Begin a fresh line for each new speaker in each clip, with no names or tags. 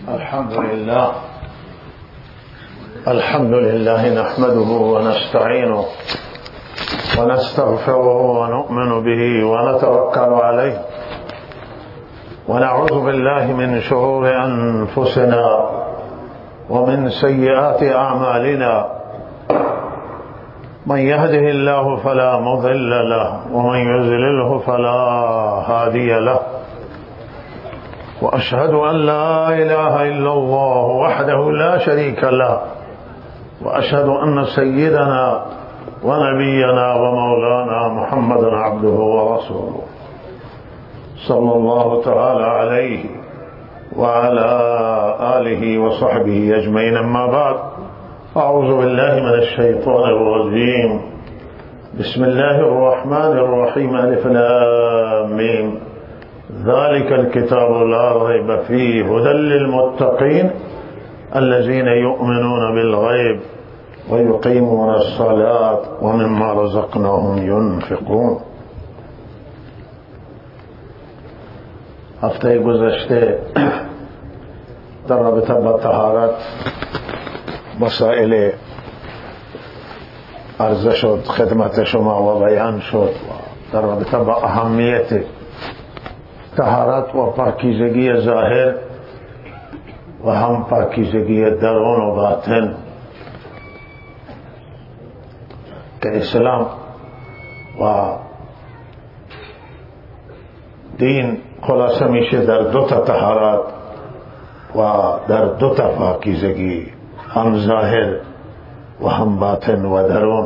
الحمد لله نحمده ونستعينه ونستغفره ونؤمن به ونتوكل عليه ونعوذ بالله من شرور أنفسنا ومن سيئات أعمالنا. من يهده الله فلا مضل له ومن يضلله فلا هادي له، وأشهد أن لا إله إلا الله وحده لا شريك له، وأشهد أن سيدنا ونبينا ومولانا محمد عبده ورسوله صلى الله تعالى عليه وعلى آله وصحبه أجمعين. أما بعد، أعوذ بالله من الشيطان الرجيم. بسم الله الرحمن الرحيم. ألف لام ميم. ذلك الكتاب لا ريب فيه هدى للمتقين الذين يؤمنون بالغيب ويقيمون الصلاة ومما رزقناهم ينفقون. هفته گذشته در رابطه با طهارت مسائل عرضه شد خدمت شما و بیان شد در رابطه با اهمیت طهارت و پاکیزگی ظاهر و هم پاکیزگی درون و باطن که اسلام و دین خلاصه میشه در دو تا طهارت و در دو تا پاکیزگی، هم ظاهر و هم باطن و درون.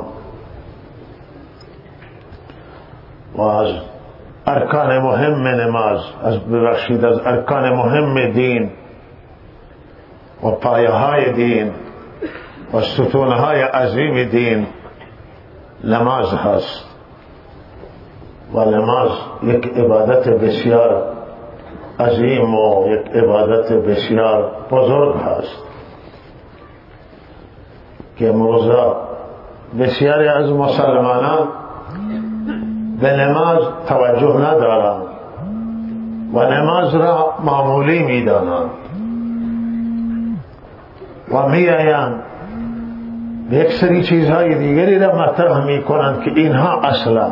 و از ارکان مهم نماز، از ارکان مهم دین و پایه های دین و ستون های عظیم دین نماز هست. و نماز یک عبادت بسیار عظیم و یک عبادت بسیار بزرگ هست که امروزا بسیاری از مسلمانان به نماز توجه ندارند و نماز را معمولی میدانند و میآیند به یک سری چیزهای دیگری را مطرح میکنند که اینها اصلا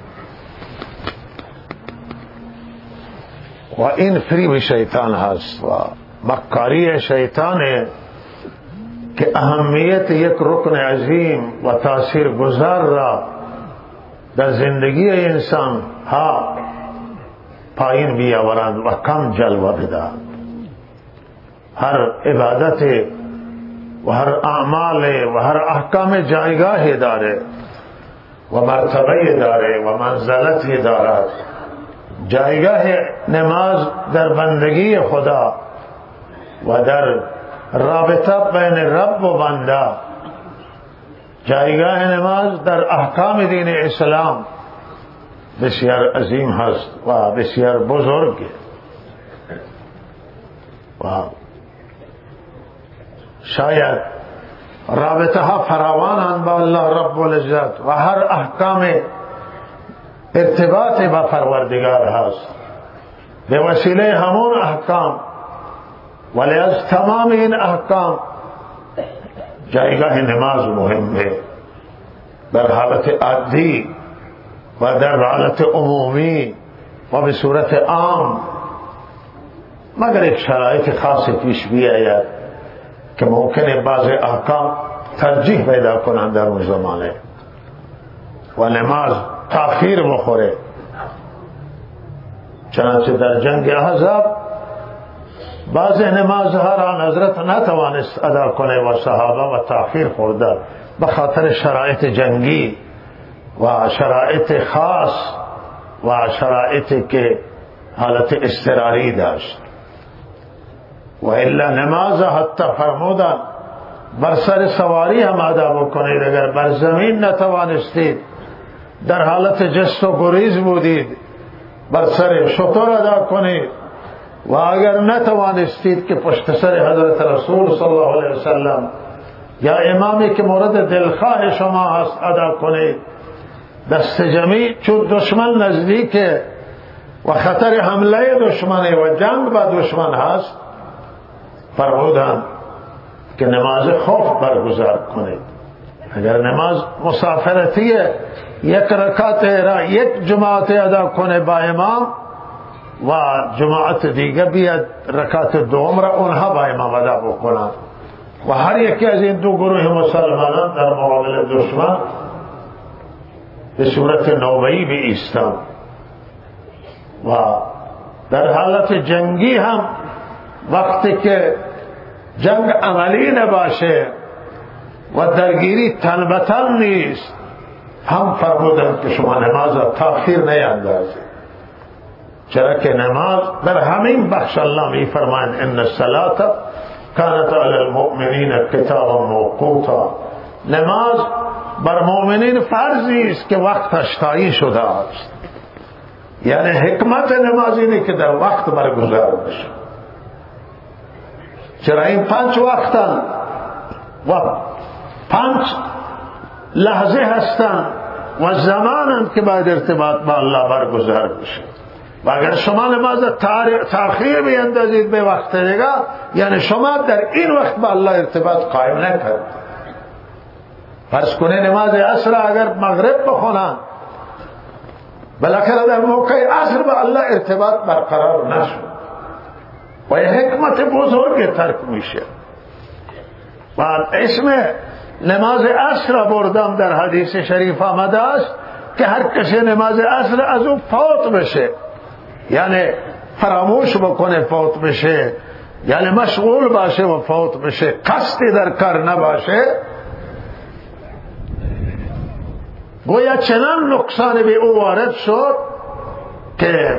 و این فریب شیطان هست و مکاری شیطان که اهمیت یک رکن عظیم و تاثیرگذار را در زندگی انسان ها پایین بیاورند و کم جلوه بدهند. هر عبادت و هر اعمال و هر احکام جایگاه داره و مرتبه داره و منزلتی دارد. جایگاه نماز در بندگی خدا و در رابطه بین رب و بنده، جایگاه نماز در احکام دین اسلام بسیار عظیم هست و بسیار بزرگ و شاید رابطه ها فراوانند با الله رب العزت و هر احکام ارتباط با پروردگار هست به وسیله همون احکام. ولی از تمام این احکام جایگاه نماز مهمه در حالت عادی و در حالت عمومی و به صورت عام، مگر یک شرایط خاص پیش بیاید که ممکنه بعض احکام ترجیح پیدا کنند در اون زمانه و نماز تأخیر بخوره. چنانچه در جنگ احزاب بعض نمازها را حضرت نتوانست ادا کنه و صحابه و تأخیر خورده به خاطر شرایط جنگی و شرایط خاص و شرایطی که حالت اضطراری داشت. و الا نماز حتی فرمودن بر سر سواری هم ادا بکنید، اگر بر زمین نتوانستید در حالت جست و گریز بودید بر سر شتر ادا کنید، و اگر نتوانستید که پشت سر حضرت رسول صلی الله علیه وسلم یا امامی که مورد دلخواه شما هست ادا کنید. دست جمعی چون دشمن نزدیکه و خطر حمله دشمنه و جنگ با دشمن هست، فرمودند که نماز خوف برگزار کنید. اگر نماز مسافرتیه یک رکعت را یک جماعت ادا کنه با امام و جماعت دیگه بیاد رکعت دوم را اونها با امام ادا بکنند و هر یکی از این دو گروه مسلمانان در مقابل دشمن به صورت نوبه‌ای بایستند. و در حالت جنگی هم وقتی که جنگ عملی نباشه و درگیری تن به تن نیست هم فرمودند که شما نماز را تأخیر نیندازید، چرا که نماز در همین بخش الله می فرمایند ان الصلاة كانت علی المؤمنین کتابا موقوتا. نماز بر مؤمنین فرضی است که وقتش تعیین شده است. یعنی حکمت نماز اینه که در وقت برگزار بشه. چرا این 5 وقتن و 5 لحظه هستند و زمانند که باید ارتباط با الله برگزار بشه. و اگر شما نماز تأخیر بیندازید به وقت دیگه، یعنی شما در این وقت با الله ارتباط قائم نکرد. فرض کنه نماز عصر اگر مغرب بخونن بالاخره در موقع عصر با الله ارتباط برقرار نشد و یه حکمت بزرگ ترک میشه. و اسم نماز عصر بردم در حدیث شریف آمده است که هر کسی نماز عصر از اون فوت بشه، یعنی فراموش بکنه فوت بشه، یعنی مشغول باشه و فوت بشه، قصدی در کار نباشه، گویا چنان نقصان به او وارد شد که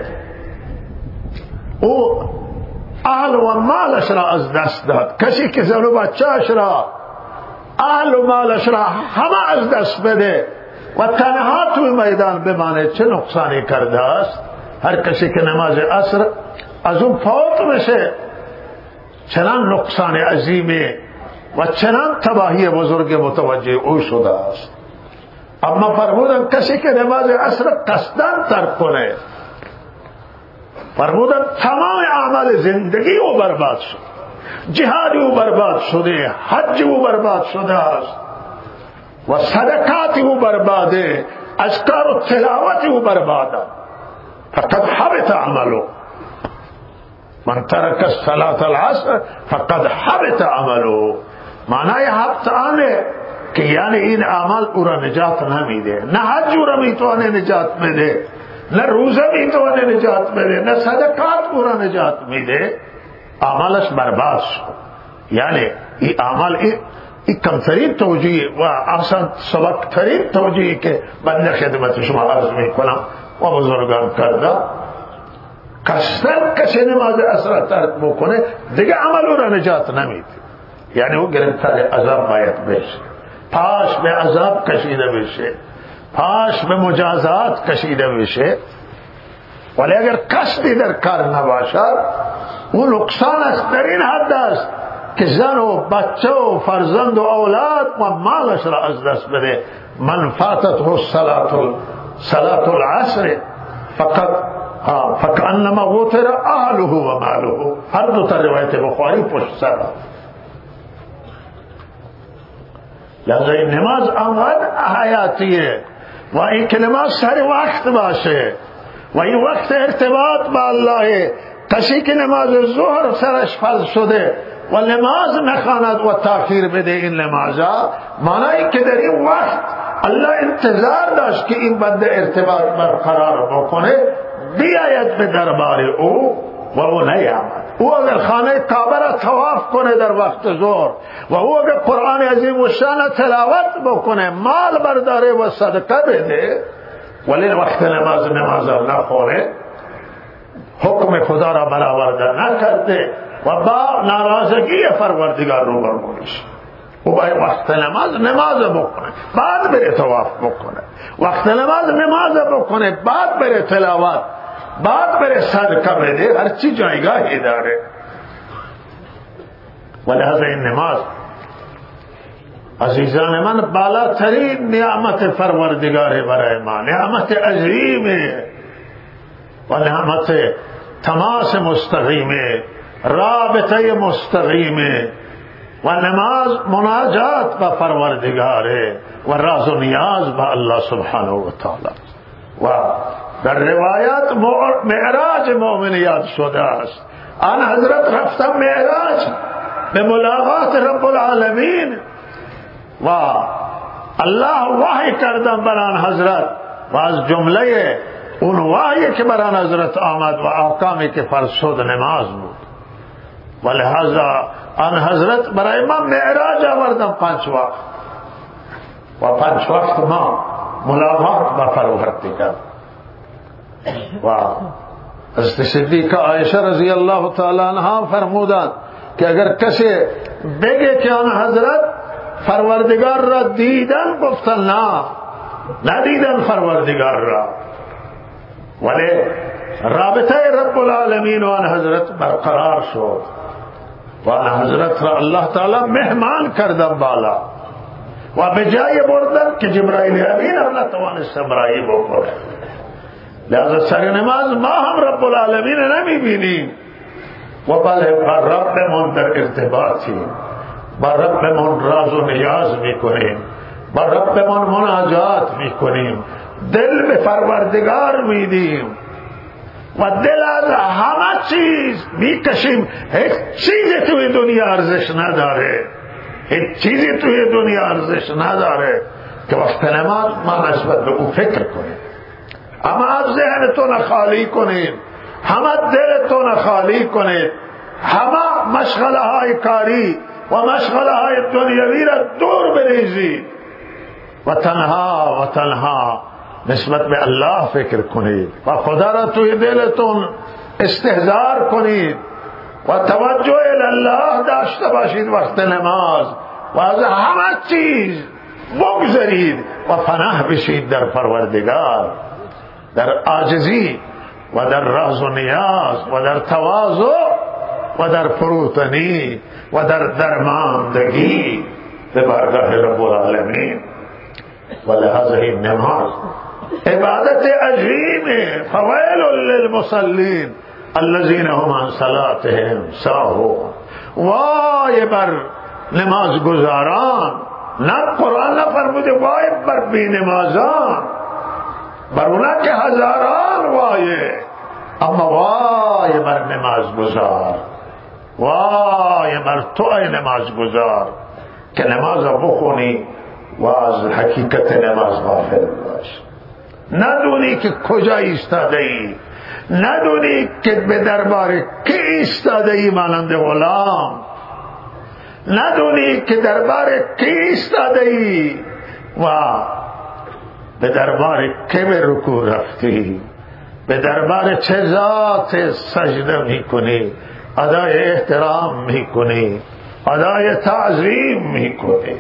او اهل و مالش را از دست داد. کسی که زن و بچه‌اش را، اهل و مالش را همه از دست بده و تنها توی میدان بمانه، چه نقصانی کرده است. هر کسی که نماز عصر از اون فوت بشه چنان نقصان عظیمه و چنان تباهی بزرگ متوجه او شده است. اما فرمودن کسی که نماز عصر قصداً ترک کنه، فرمودن تمام اعمال زندگی او برباد شد، جهاد او برباد شده، حج او برباد شده است و صدقات او برباده، اذکار و تلاوت او برباده. فقد حبط عمله من ترک الصلاة العصر فقد حبط عمله. معنی حبط آنه که یعنی این اعمال او را نجات نمیده، نه حج او را میتونه نجات بده، نه روزه میتونه نجات بده، نه صدقات او را نجات میده، اعمالش برباد شد. یعنی این اعمال این کمترین توجیه و احسن سبکترین توجیه که بنده خدمت شما عرض میکنم و بزرگان کرده، قصداً کسی نماز عصر ترک بکنه دیگه عمل او را نجات نمیده، یعنی او گرفتار عذاب باید بشه، پاش به عذاب کشیده بشه، پاش به مجازات کشیده بشه. ولی اگر قصدی در کار نباشد اون نقصان است در این حد است که زن و بچه و فرزند و اولاد و مالش را از دست بده. من فاتته صلاة العصر فکأنما غتر اهله و ماله. هر دو تا روایت بخاری پشت سر. لذا این نماز آنقدر حیاتیه و این که نماز سر وقت باشه و این وقت ارتباط با الله. کسی که نماز ظهر سرش فرض شده و نماز نخواند و تاخیر بده این نمازا، معنی که در این وقت الله انتظار داشت که این بنده ارتباط برقرار بکنه، بیاید به دربار او و او نیامد. او اگر خانه کعبه را طواف کنه در وقت ظهر و او اگر قرآن عظیم الشان تلاوت بکنه، مال برداره و صدقه بده، ولی وقت نماز نخوره، حکم خدا را برآورده نکرده و با ناراضگی پروردگار روبرو میشه. او باید وقت نماز بکنه، بعد بره طواف بکنه، وقت نماز بکنه، بعد بره تلاوت، بعد بره صدقه بده، هر چی جایگاهی داره. ولهذا این نماز عزیزان من بالاترین نعمت پروردگار برای ما، نعمت عظیمه و نعمت تماس مستقیمه رابطه مستقیمه و نماز مناجات با پروردگاره و راز و نیاز با الله سبحانه و تعالی. و در روایات معراج مؤمنیات شده است. آن حضرت رفتن معراج به ملاقات رب العالمین و الله وحی کردن بران حضرت و از جمله اون وحی که بران حضرت آمد و احکامی که فرض شد نماز بود. و لہذا آن حضرت برای ما معراج آوردن 5 وقت و 5 وقت ما ملاقات با پروردگار. و حضرت صدیقه عایشه رضی الله تعالی عنها فرمودند که اگر کسی بگه که آن حضرت پروردگار را دیدن، گفتن نه ندیدن پروردگار را، ولی رابطه رب العالمین و آن حضرت برقرار شد و آن حضرت را الله تعالی مهمان کردن بالا و به جای بردن که جبرائیل امین را نتوانست برایی بکنه. لذا سر نماز ما هم رب العالمین نمی بینیم و بله با ربمون در ارتباطیم، با ربمون راز و نیاز میکنیم، با ربمون مناجات میکنیم، دل به پروردگار میدیم و دل از همه چیز میکشیم. هیچ چیزی توی دنیا ارزش نداره، هیچ چیزی توی دنیا ارزش نداره که وقت نماز ما نسبت به او فکر کنیم. اما از ذهنتون خالی کنید، همه دلتون خالی کنید، همه مشغله های کاری و مشغله های دنیوی را دور بریزید و تنها نسبت به الله فکر کنید و خدا را توی دلتون استحضار کنید و توجه الله داشته باشید وقت نماز و از همه چیز بگذارید و پناه بشید در پروردگار، در عاجزی و در راز و نیاز و در تواضع و در فروتنی و در درماندگی به بارگاه رب العالمین. و لحاظ این نماز عبادت عظیم، فویل للمصلین الذین هم عن صلاتهم ساهون. وای بر نماز گزاران، نه قرآن نفرموده وای بر بی نمازان، بر اونا که هزاران وایه، اما وای بر نماز گزار، وای بر تو ای نماز گزار که نماز بخونی و از حقیقت نماز غافل باش، ندونی که کجا ایستاده ای، ندونی که به دربار کی ایستاده ای مانند غلام، ندونی که دربار کی ایستاده ای و به دربار کی به رکوع رفتی، به دربار چه ذات سجده میکنی، ادای احترام میکنی، ادای تعظیم میکنی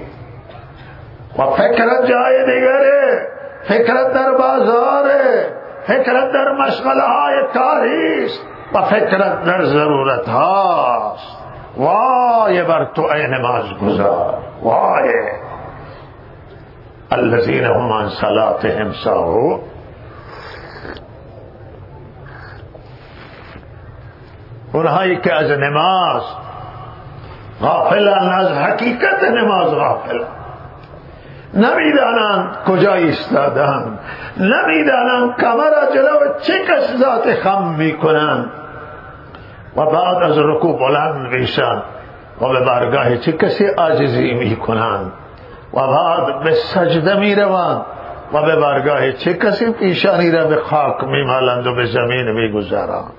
و فکرت جای دیگره، فکرت در بازاره، فکرت در مشغله های کاریست و فکرت در ضرورت هاست. وای بر تو ای نماز گزار، وای الذین هم عن صلاتهم ساهون. اونهایی که از نماز غافلن، از حقیقت نماز غافلن، نمیدانند کجا ایستادند، نمیدانند کمر جلو چه کس ذات خم میکنند و بعد از رکوع بلند میشن و به بارگاه چه کسی عاجزی میکنند و بعد به سجده میروند و به بارگاه چه کسی پیشانی را به خاک میمالند و به زمین میگذارند.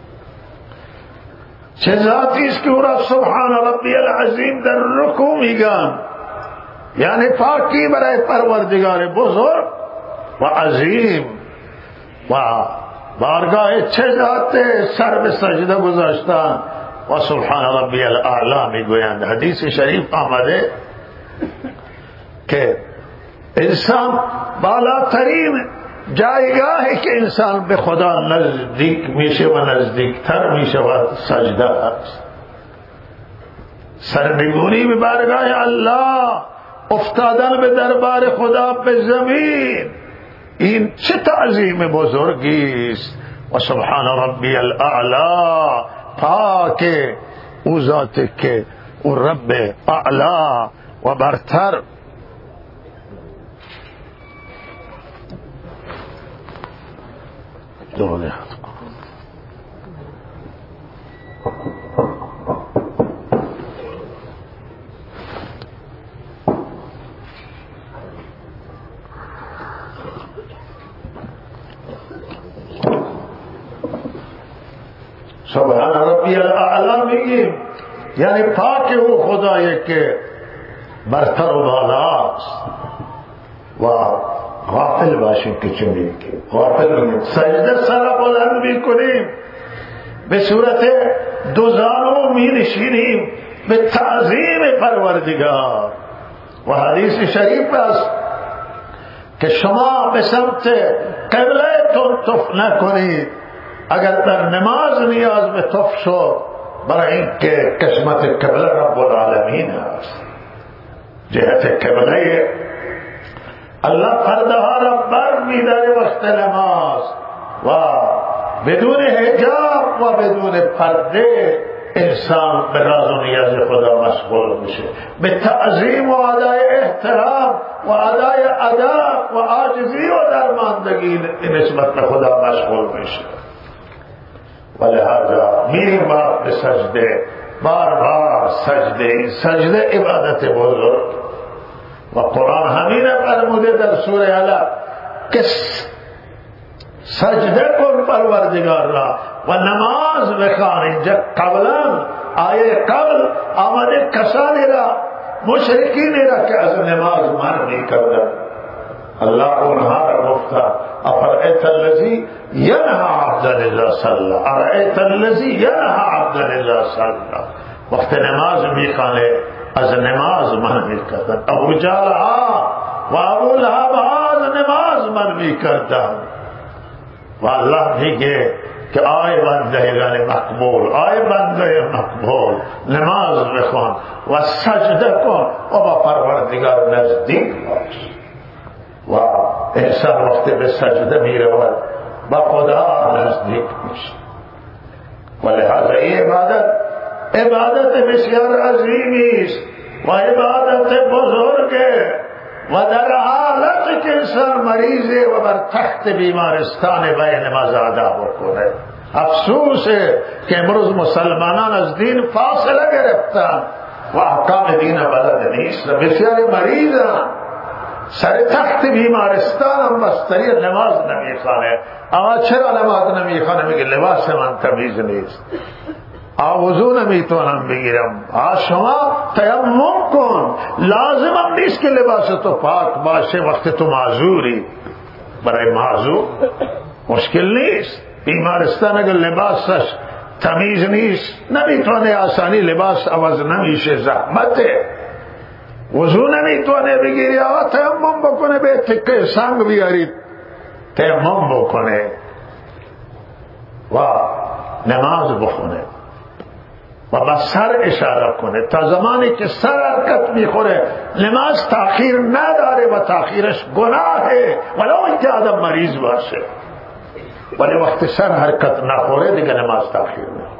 چه ذاتی است که او را سبحان ربی العظیم در رکوع میگن، یعنی پاکی برای پروردگار بزرگ و عظیم و بارگاه چه ذات سر به سجده گذاشتن و سبحان ربی الاعلی میگویند. حدیث شریف آمده که انسان بالاترین جایگاهی که انسان به خدا نزدیک میشه و نزدیکتر میشه و سجده است، سرنگونی به بارگاه الله، افتادن به دربار خدا به زمین، این چه تعظیم بزرگی است. و سبحان ربی الاعلی پاک او ذاتی که او رب اعلا و برتر. دوله سبحان ربی الاعلی میگیم یعنی پاک او خدایی که برتر و بالاست و غافل باشیم که چه میگیم، غافل میگیم. سجده سر بلند میکنیم، به صورت دو زانو مینشینیم به تعظیم پروردگار. و حدیث شریف است که شما به سمت قبله‌تون تف نکنید اگر در نماز نیاز به تف شد، برای اینکه قسمت قبله رب العالمین است. جهت قبله الله پرده ها را بر می‌داره وقت نماز و بدون حجاب و بدون پرده انسان به راز و نیاز خدا مشغول میشه، به تعظیم و ادای احترام و ادای ادب و عاجزی و درماندگی نسبت به خدا مشغول میشه. ولهذا میریم به سجده، بار بار سجده عبادت بزرگ. و قرآن همین فرموده در سوره علق که سجده کن پروردگار را و نماز بخوان. اینجا قبلا آیه قبل آمده کسانی را، مشرکینی را که از نماز منع کردند، الله اونها را گفتا افرأیت الذی ینهی عبدا اذا صلی، ارأیت الذی ینهی عبدا اذا صلی. وقت نماز میخوانه از نماز منع میکردن. ابو جهل و ابو لهب از نماز منع میکردن. و الله میگه که آی بندگان مقبول، آی بنده مقبول، نماز بخوان و سجده کن و با پروردگار نزدیک باش. و انسان وقتی به سجده میرود با خدا نزدیک میشه. ولهذا این عبادت بسیار عظیمی است و عبادت بزرگه. و در حالت که انسان مریضه و بر تخت بیمارستان باید نماز ادا بکنه. افسوسه که امروز مسلمانان از دین فاصله گرفتن و احکام دین بلد نیست. بسیار مریضن، سر تخت بیمارستان هم بستری نماز نمیخوانه. اما چرا نماز نمیخوانه؟ میگه لباس من تمیز نیست، وضو نمیتونم بگیرم. شما تیمم کن، لازم هم نیست که لباس تو پاک باشه وقت تو معذوری. برای معذور مشکل نیست. بیمارستان اگر لباسش تمیز نیست نمیتونه آسانی لباس عوض نمیشه، زحمته. وضو نمیتونه بگیری، تیمم بکنه، به تکه سنگ بیارید تیمم بکنه و نماز بخونه و با سر اشاره کنه. تا زمانی که سر حرکت میخوره نماز تاخیر نداره و تاخیرش گناهه ولو اینکه آدم مریض باشه. ولی وقتی سر حرکت نخوره دیگه نماز تاخیر میخوره.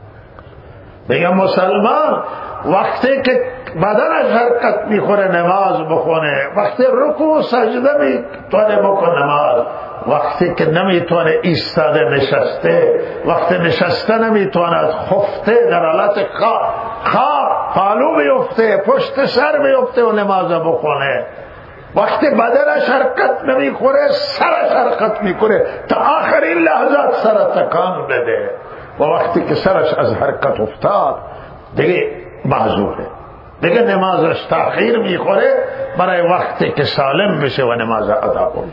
بگم مسلمان وقتی که بدنش حرکت میخوره نماز بخونه، وقتی رکوع سجده میتونه بکنه نماز، وقتی که نمیتونه ایستاده نشسته، وقتی نشسته نمیتونه خفته در حالت خواب پالو بیفته، پشت سر بیفته و نماز بخونه. وقتی بدنش حرکت نمیخوره سرش حرکت میکنه تا آخرین لحظات سر تکان بده. و وقتی که سرش از حرکت افتاد دیگه معذوره، دیگه نمازش تأخیر میخوره برای وقتی که سالم بشه و نماز ادا کنه.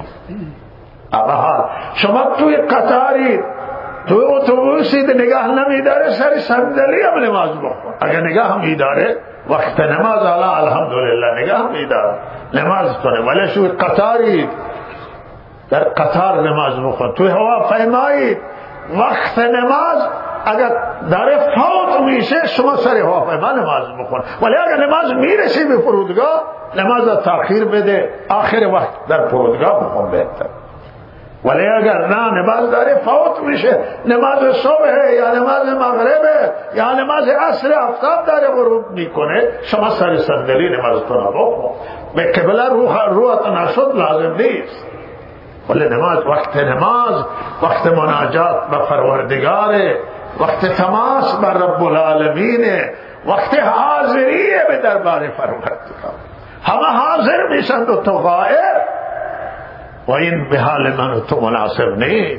اما شما توی قطاری، توی اتوبوسی نگاه نمیداره سر صندلی هم نماز بخون. اگر نگاه هم میداره وقت نماز الحمدلله نگاه میداره نماز کنه. ولی شوی قطاری در قطار نماز بخون. توی هواپیمایی وقت نماز اگر داره فوت میشه شما سر هواپیما نماز بخون. ولی اگر نماز میرسی به فرودگاه نماز تاخیر بده، آخر وقت در فرودگاه بخون بهتر. ولی اگر نه نماز داره فوت میشه، نماز صبح یا نماز مغرب یا نماز عصر آفتاب داره غروب میکنه، شما سر صندلی نمازتون بخون، به قبله روحت نشد لازم نیست. ولی نماز وقت مناجات به پروردگاره، وقت تماس به رب العالمین، وقت حاضریه به دربار پروردگار. همه حاضر میشند و تو غائب، و این به حال من و تو مناسب نیست.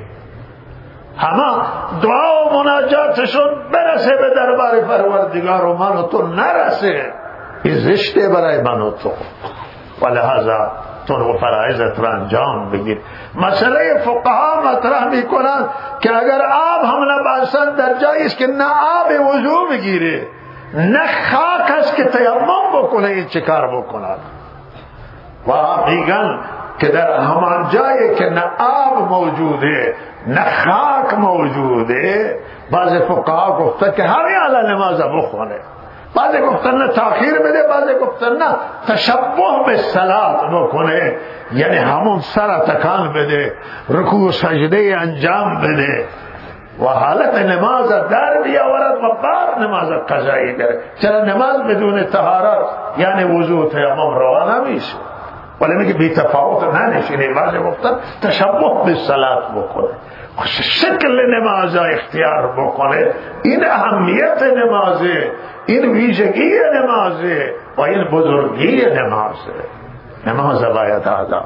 همه دعا و مناجاتشون برسه به دربار پروردگار و من و تو نرسه، این زشته برای من و تو. ولهذا تو فرائضت را انجام بگیر. مسئله فقها مطرح میکنند که اگر آب هم نباشند در جایی است که نه آب وضو بگیره نه خاک است که تیمم بکنه، این چه کار بکند؟ و میگن که در همان جایی که نه آب موجوده نه خاک موجوده، بعض فقها گفتن که همین علی نماز بخونه، بعضی گفتن نه تاخیر بده، بعضی گفتن نه تشبه به صلات بکنه، یعنی همون سر تکان بده، رکوع سجده انجام بده و حالت نماز در بیاورد و بعد نماز قضایی بره. چرا نماز بدون طهارت یعنی وضو تیمم روا نمیشه، ولی میگه بی تفاوت ننشینه. بعضی گفتن تشبه به صلات بکنه، شکل نماز اختیار بکنه، این اهمیت نمازه، این ویژگی نمازه و این بزرگی نمازه. نماز باید ادا.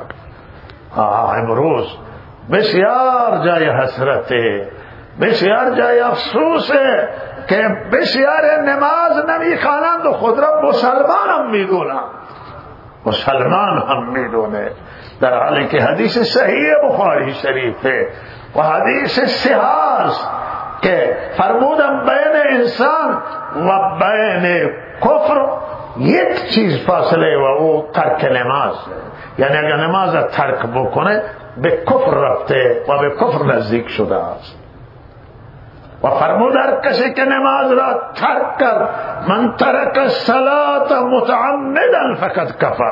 امروز بسیار جای حسرته، بسیار جای افسوسه که بسیار نماز نمیخوانند و خود را مسلمان هم میدونند، مسلمان هم میدونه، در حالی که حدیث صحیح بخاری شریفه و حدیث صحیح که فرمودم بین انسان و بین کفر یک چیز فاصله و او ترک نماز، یعنی اگر نماز ترک بکنه به کفر رفته و به کفر نزدیک شده است. و فرمود هر کسی که نماز را ترک کرد، من ترک الصلاة متعمدا فقد کفر،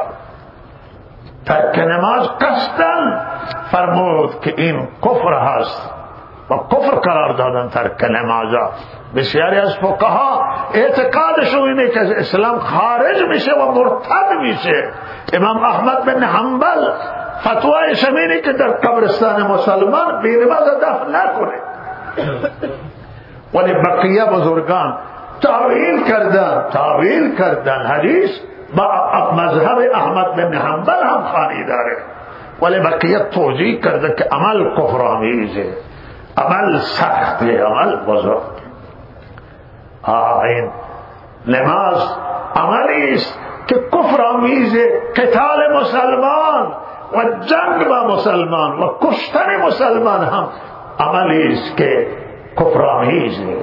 ترک نماز قصدن، فرمود که این کفر هست و کفر قرار دادن ترک نمازا. بسیاری از فقها اعتقادشون اینه که اسلام خارج میشه و مرتد میشه. امام احمد بن حنبل فتوای شمینی که در قبرستان مسلمان بی نماز دفن نکنه، ولی بقیه بزرگان تعویل کردن حدیث با مذهب احمد بن حنبل هم خانی داره، ولی بقیه توجیه کرده که عمل کفر آمیزه، عمل سخته، عمل بزرگ. این نماز عملی است که کفر آمیزه، قتال مسلمان و جنگ با مسلمان و کشتن مسلمان هم عملی است که کفر آمیزه.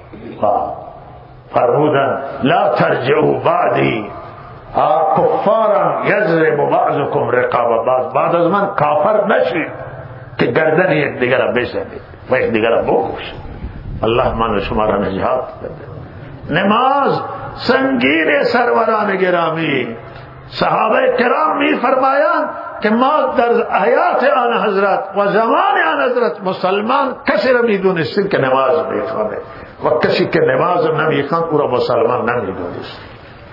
فرمودن لا ترجعوا بعدی کفارا یضرب بعضکم رقاب بعد از من کافر نشید که گردن یک دیگر را بزنید و یک دیگر را بکشید. الله من شما را نجات بده. نماز سنگین سروران گرامی، صحابه کرام می فرمایند که ما در حیات آن حضرت و زمان آن حضرت مسلمان کسی را می دونستیم که نماز میخوانه و کسی که نماز نمیخواند او را مسلمان نمی دونست.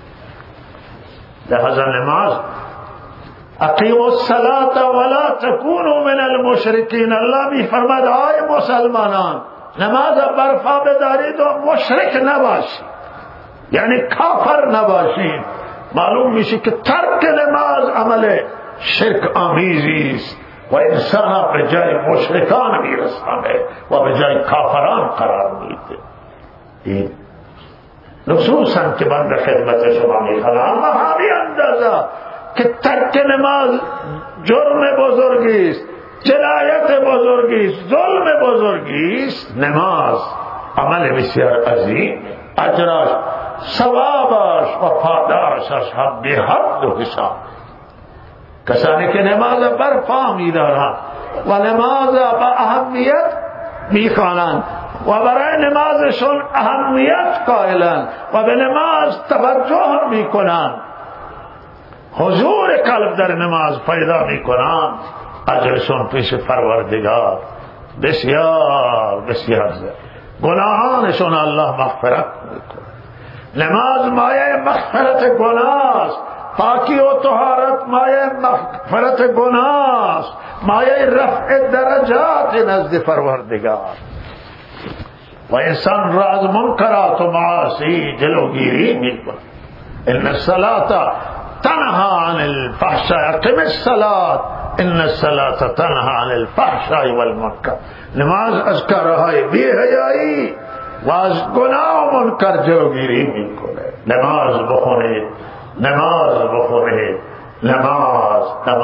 لہذا نماز اقیموا الصلاة ولا تکونوا من المشرکین، اللہ می فرماد آئے مسلمانان نماز برپا بدارید و مشرک نباشید، یعنی کافر نباشید. معلوم میشه که ترک نماز عمل شرک آمیزی است و انسان به جای مشرکان میرسانه و به جای کافران قرار میده. این نصوصا که من در خدمت شما میخوام، اما همین اندازه که ترک نماز جرم بزرگی است، جنایت بزرگی است، ظلم بزرگی است، نماز عمل بسیار عظیم، اجرش ثوابش و پاداشش هم بی حد و حساب. کسانی که نماز برپا می‌دارند و نماز با اهمیت می‌خوانند و برای نمازشون اهمیت قائلند و به نماز توجه می‌کنند، حضور قلب در نماز پیدا می‌کنند، اجرشون پیش پروردگار بسیار بسیار زیاد، گناهانشون الله مغفرت میکنه. نماز مایه مغفرت گناه است، پاکی و طهارت مایه مغفرت گناه است، مایه رفع درجات نزد پروردگار و انسان را از منکرات و معاصی جلوگیری میکنه. ان الصلاة تنهى عن الفحشاء، اقم الصلاة ان الصلاة تنهى عن الفحشاء والمنکر. نماز از کارهای بی حیایی و از گناه و منکر جلوگیری میکنه. نماز بخونید، نماز بخونید، نماز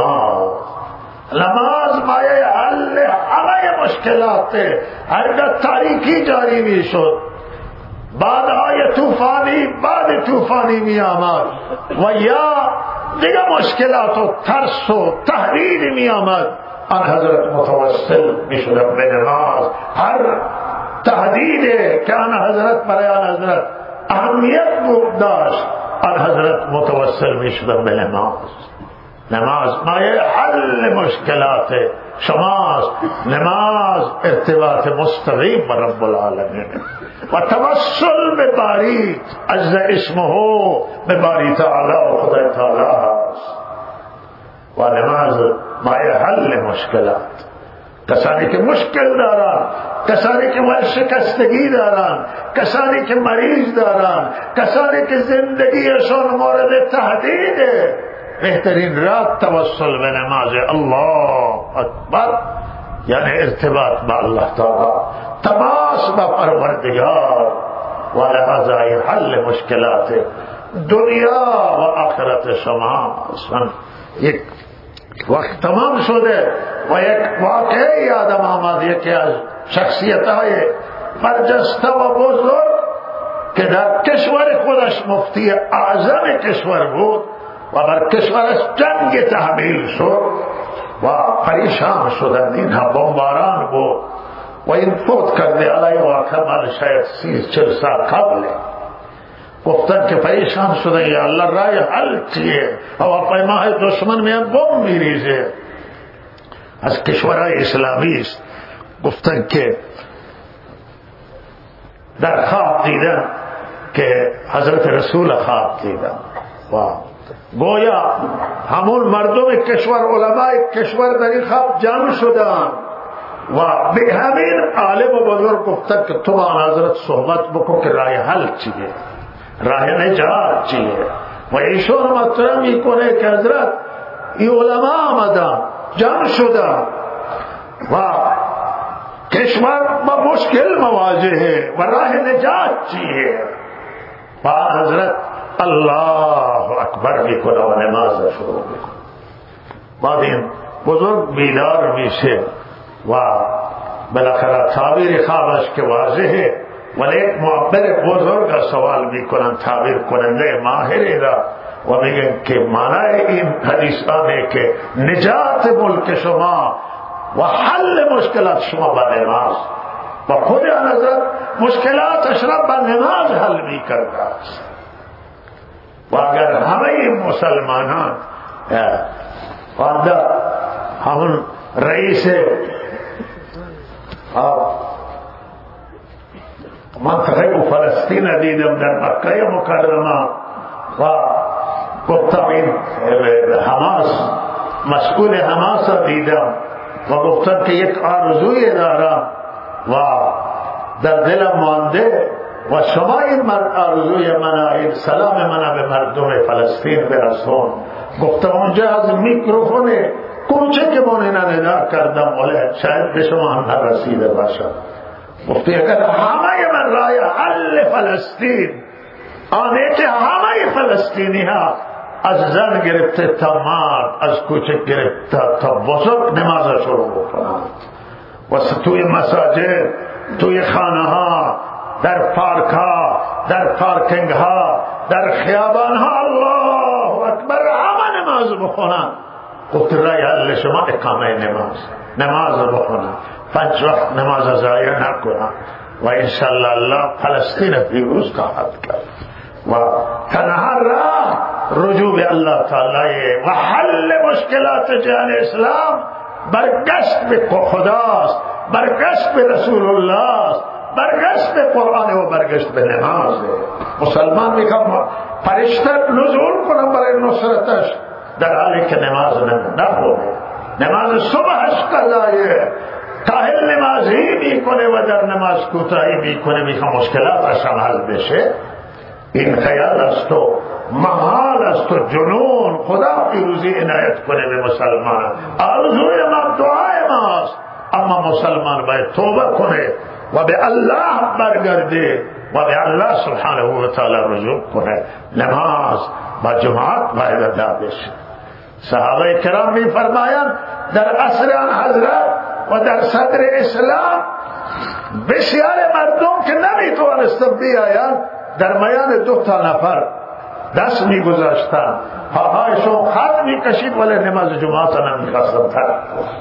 مایه حل همه مشکلات. اگر تاریکی جاری می شد، بعدهای طوفانی می آمد و یا دیگه مشکلات و ترس و تحریل می آمد، آن حضرت متوسل می شد به نماز. هر تهدیده که آن حضرت برای آن حضرت اهمیت داشت، آن حضرت متوسل می شد به نماز. نماز مایه حل مشکلات شماست. نماز ارتباط مستقیم با رب العالمین و توسل به باری عز اسمه، به باری تعالی و خدای تعالی است. و نماز مایه حل مشکلات. کسانی که مشکل دارن، کسانی که ورشکستگی دارن، کسانی که مریض دارن، کسانی که زندگیشون مورد تهدیده، بهترین راه توسل به نماز. الله اکبر یعنی ارتباط با الله تعالی، تماس با پروردگار و لحاظه حل مشکلات دنیا و آخرت شما. یک وقت تمام شده و یک واقعه یادم آمد، یکی از شخصیت‌های برجسته و بزرگ که در کشور خودش مفتی اعظم کشور بود و بر کشورش جنگ تحمیل شد و پریشان شدند. اینها بمباران بود و این فوت کرده علیه واقع مال شاید 30-40 سال قبل. گفتن که پریشان شدن، یا الله رای حل چیه؟ هواپیماهای دشمن میان بم میریزه. از کشورهای اسلامی است. گفتن که در خواب دیدن که حضرت رسول خواب دیدن و گویا همون مردم کشور، علمای کشور در این خواب جمع شدن و به همین عالم و بزرگ گفتن که تو با حضرت صحبت بکن که رای حل چیه، راه نجات چیه. و ایشون مطرح میکنه که حضرت این علما آمدن، جمع شدن و کشور با مشکل مواجهه و راه نجات چیه. و حضرت الله اکبر میکنه و نماز شروع میکنه. بعد این بزرگ بیدار میشه و بالاخره تعبیر خوابش که واضحه، ولی یک معبر بزرگ سوال میکنن، تعبیر کننده ماهری را، و میگن که معنی این حدیث آنه که نجات ملک شما و حل مشکلات شما با نماز. و خود آن حضرت مشکلاتش را با نماز حل میکرده است. و اگر همه مسلمانان همون رئیس منطقه فلسطین دیدم در مکه مکرمه و گفتم این حماس، مسئول حماس دیدم و گفتم که یک آرزوی دارم و در دلم مانده و شما این آرزوی من، این سلام من به مردم فلسطین برسون. گفتم اونجا از میکروفون کوچکمون اینا ندا کردم ولی شاید به شما هم نرسیده باشد. گفتی اگر همه من رای حل فلسطین آنه که همه فلسطینی ها از زن گرفته تا مرد، از کوچک گرفته تا بزرگ نماز شروع بکنند و توی مساجد، توی خانه ها، در پارک ها، در پارکینگ ها، در خیابان ها الله اکبر همه نماز بخونند. گفت رای حل شما اقامه نماز بخونند، 5 وقت نماز ضایع نکنند و انشاءالله الله فلسطین پیروز خواهد کرد و تنها راه رجوع به الله تعالی و حل مشکلات جهان اسلام برگشت به خداست، برگشت به رسول الله است، برگشت به قرآن و برگشت به نماز. مسلمان میگم فرشته نزول کنم برای نصرتش در حالی که نماز نخونه. نماز صبحش قضایه، کاهل نمازی میکنه و در نماز کوتاهی میکنه، میخوام مشکلاتش هم حل بشه. این خیال است و محال است و جنون. خدا پیروزی عنایت کنه به مسلمان. آرزوی ما دعای ماست، اما مسلمان باید توبه کنه و به الله برگرده و به الله سبحانه و تعالی رجوع کنه. نماز با جماعت باید ادا بشه. صحابه کرام می فرمایند در عصر آن حضرت و در صدر اسلام بسیار مردم که نمیتوانستند بیایند در میان 2 نفر دست می گذاشتند، پاهایشون خط می کشید ولی نماز جماعت نمیخواستند ترک.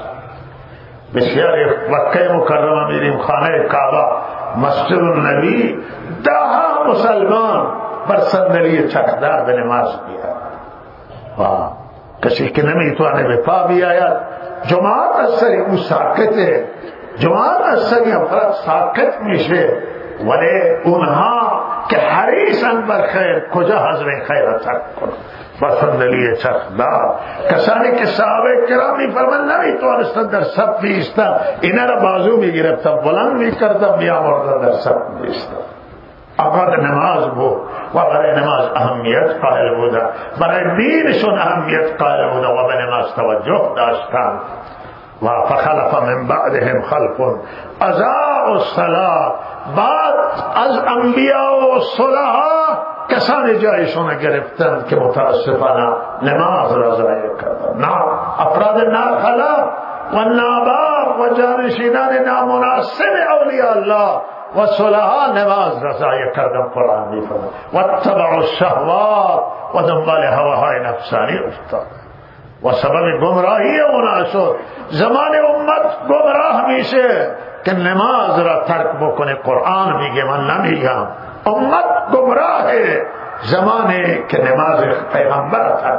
بسیار مکه مکرمه میریم، خانه کعبه، مسجد النبی، 10 مسلمان بر صندلی چکدار به نماز بیاید. کسی که نمیتونه به پا بیاید، جماعت از سری او ساکته، جماعت از سری افراد ساکت میشه، ولی اونها که حریصن بر خیر کجا حضر خیر ترک کنن با صندلی چکدار. کسانی که صحابه کرام میفرمایند نمیتوانستند در صف ایستند، اینا را بازو میگرفتند بلند میکردند میآوردند در صف ایستند. آقا نماز بود و برای نماز اهمیت قائل بودند، برای دینشون اهمیت قائل بودند و به نماز توجه داشتند. و فخلف من بعدهم خلف اضاعوا الصلاة، بعد از انبیاء و صلحا کسانی جایشون گرفتند که متاسفانه نماز را ضایع کردند. نه، افراد ناخلاق و ناباب و جانشینان نامناسب اولیاء الله و صلحا نماز را ضایع کردند. قرآن می‌فرماید و اتبعوا الشهوات و دنبال هواهای نفسانی افتاد و سبب گمراهی اونا شد. زمان امت گمراه میشه که نماز را ترک بکنه. قرآن میگه، من نمیگم. امت گمراهه زمانی که نماز پیغمبر ترک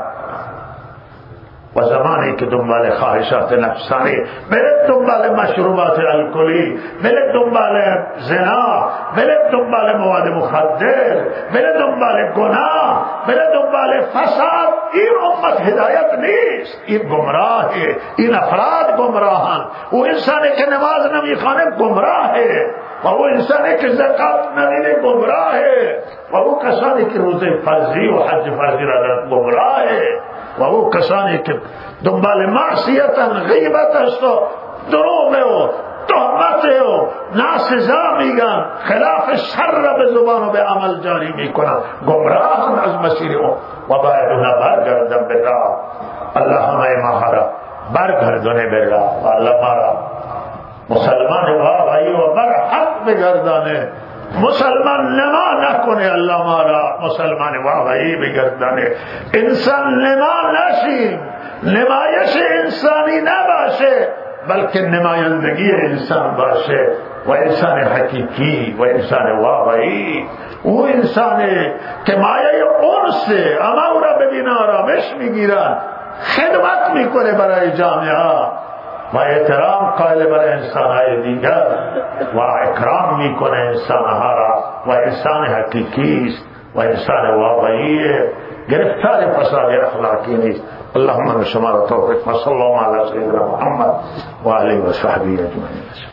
و زمانی که دنبال خواهشات نفسانی بره، دنبال مشروبات الکلی، بره دنبال زنا، بره دنبال مواد مخدر، بره دنبال گناه، بره دنبال فساد، این امت هدایت نیست، این گمراهه. این افراد گمراهن. او انسانی که نماز نمیخوانه گمراهه و او انسانی که زکات نمیده گمراهه و او کسانی که روزه فرضی و حج فرضی را دارند گمراهه و او کسانی که دنبال معصیتن، غیبت است و دروغ و تهمت و ناسزا میگن، خلاف شر به زبان و به عمل جاری میکنن، گمراهن از مسیر او و باید اونا برگردن به راه. اللهم ما را برگردونه به راه و الله ما را مسلمان واقعی و برحق بگردانه. مسلمان نما نکنه، الله ما را مسلمان واقعی بگردانه. انسان نما نشیم، نمایش انسانی نباشه بلکه نمایندگی انسان باشه و انسان حقیقی و انسان واقعی. او انسانی که مایه انسه، اما او را ببین آرامش میگیرن، خدمت میکنه برای جامعه و احترام قائل برای انسانهای دیگر و اکرام میکنه انسانها را و انسان حقیقی است و انسان واقعی، گرفتار فساد اخلاقی نیست. اللهم شما را توفیق. صلی الله علی سیدنا محمد و آله و صحبه اجمعین.